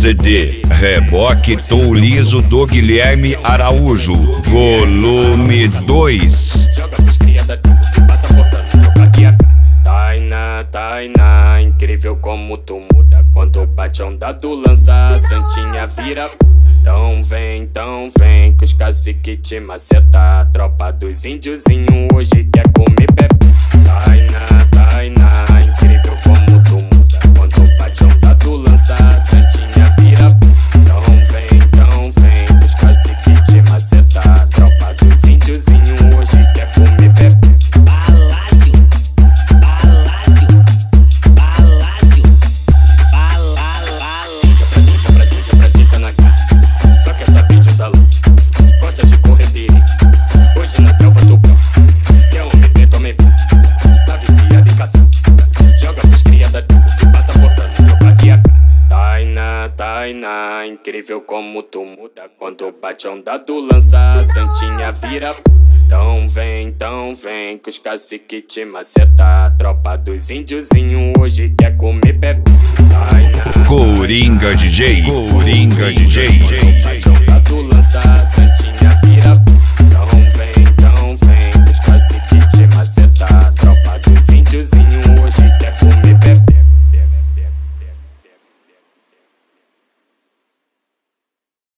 CD, reboque tom liso do Guilherme Araújo, volume 2. Joga pros cria da tudo que passa botando no caguia. Tainá, Tainá, incrível como tu muda quando bate onda do lança, a santinha vira puta. Então vem, que os cacique te maceta. A tropa dos índiozinho hoje quer comer bebê. Tainá, Tainá, incrível como tu muda quando bate onda do lança, a santinha vira puta. Então vem, que os cacique te maceta. A tropa dos índiozinho hoje quer comer bebê. Palácio, palácio, palácio, palácio. Pratica na cara. Só quer saber de usar luz. Gosta de correr perigo. Hoje na selva do cão. Quer homem preto, homem preto. Tá viciado em cação. Joga pros cria da tudo que passa botando no caguia. Tainá, Tainá, incrível como tu muda quando bate onda do lança, a santinha vira puta. Então vem, que os cacique te maceta. A tropa dos índiozinho hoje quer comer bebê. Tainá, Coringa DJ, Coringa DJ.